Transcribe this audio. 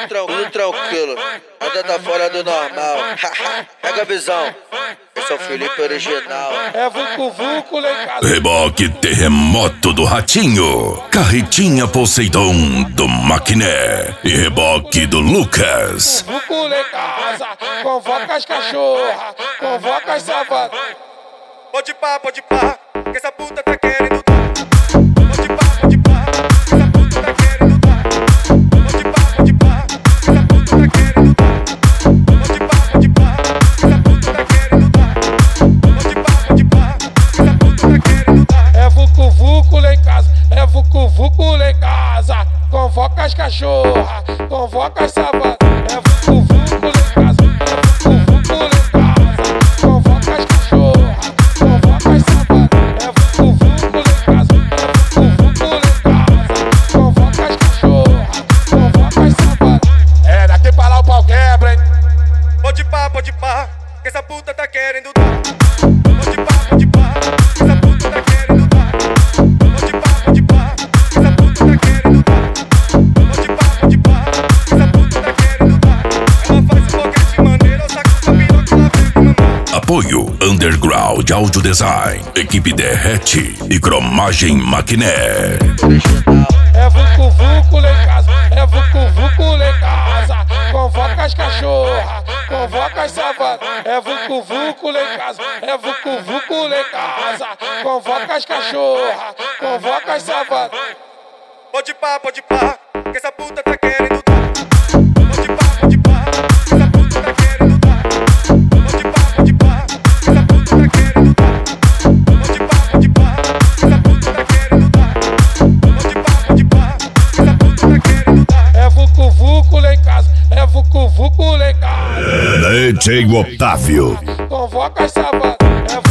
tudo tranquilo. Nada tá fora do normal. Pega a visão. Esse é o Felipe original. É Vucu Vucu lá em casa. Reboque terremoto do Ratinho, carretinha Poseidon do Maquiné e reboque do Lucas. Vucu lá em casa. Convoca as cachorras, convoca as savanas. Pode pá, que essa puta tá querendo dar. Pode pá, que essa puta tá querendo dar. Pode pá, que essa puta tá querendo dar. Pode pá, que essa puta tá querendo dar. Pode pá, que essa puta tá querendo dar. É Vucu Vucu lá em casa, é Vucu Vucu lá em casa. Convoca as cachorras, convoca as savanas. É Vucu Vucu lá em casa, é Vucu Vucu lá em casa. Convoca as cachorras, convoca as savanas. É Vucu Vucu lá em casa, é Vucu Vucu lá em casa. Convoca as cachorras, convoca as savanas. É daqui pra lá o pau quebra, hein? Pode pá, que essa puta tá querendo dar. Pode pá, que essa puta tá querendo dar. Pode pá, que essa puta tá querendo dar. Pode pá, que essa puta tá querendo dar. Ela faz qualquer maneira, eu saco sua piroca, ela vem me mandar. Apoio Underground Audio Design, equipe Derrete e cromagem Maquiné. É Vucu Vucu lá em casa, é Vucu Vucu lá em casa. Convoca as cachorras, convoca as savanas. É Vucu Vucu lá em casa, é Vucu Vucu lá em casa. Convoca as cachorras, convoca as savanas. Pode pá, que essa puta tá querendo dar. Pode pá, que essa puta tá querendo dar. Pode pá, que essa puta tá querendo dar. Pode pá, que essa puta tá querendo dar. Pode pá, que essa puta tá querendo dar. É Vucu Vucu lá em casa, é Vucu Vucu lá em casa. DJ Otávio. Convoca as savanas, é